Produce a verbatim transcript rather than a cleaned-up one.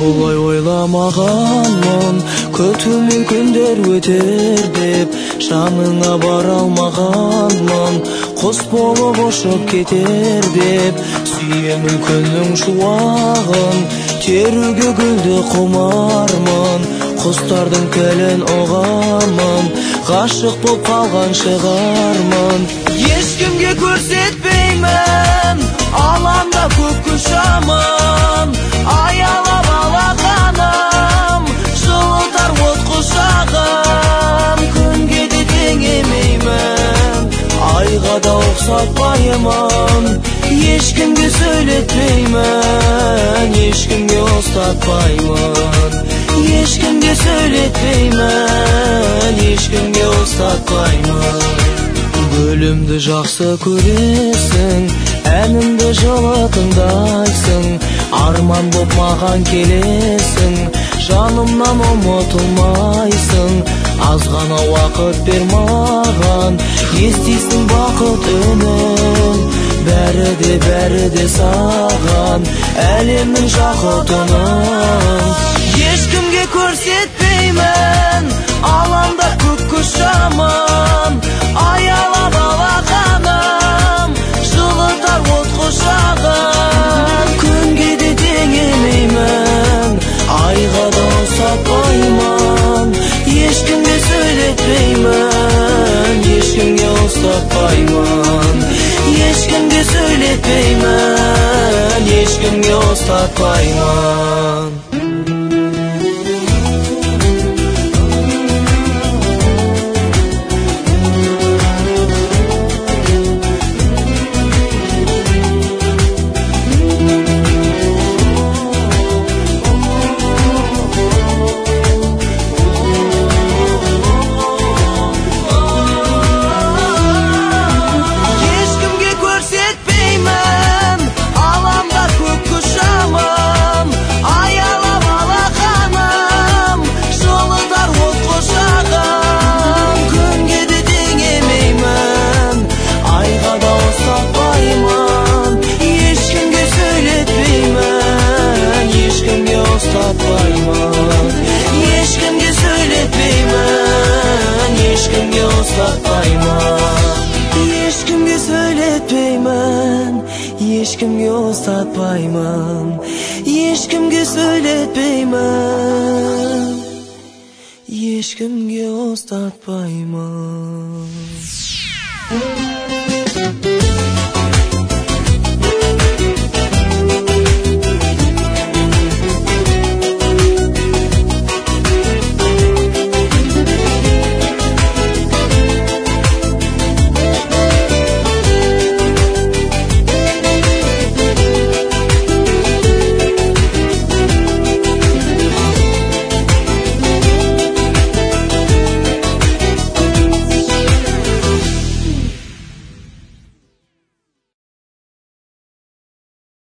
Булай ойламаганмын, көтүмүн күндөр өтер деп, жаныңа бара алмаганмын, кос болуп бошоп кетер деп. Сүйемін күннің шуағын, терүүгө гүлдү кумармын, кустардын телин угамын, гашык болуп калган чыгармын. Эчкимге көрсөтпөймүн, аламда көк кушамын, аялап алаканым, жылытар от кушагым. Күнгө да теңемеймин, айга да оксотпаймын, эчкимге сөйлөтпөймүн, эчкимге устатпаймын, эчкимге сөйлөтпөймүн, эчкимге устатпаймын. Бөлүмдү жакшы көресиң, әнімді жылы тыңдайсың, арман боп маған келесің, жанымнан ұмытылмайсың. Аз ғана уақыт бер маған, естисің бақыт үнін, бәрі де бәрі де саған, әлемнің жақұтының. Ешкімге көрсетпеймін, аламда көк кушамын, аялап алақаным, жылытар от кушагым. Күнге де теңемеймін, айға да ұқсатпаймын, ешкімге сөйлетпеймін, ешкімге ұстатпаймын, ешкімге сөйлетпеймін, ешкімге ұстатпаймын. Ешкімге ұстатпаймын, ешкімге сөйлетпеймін, ешкімге ұстатпаймын.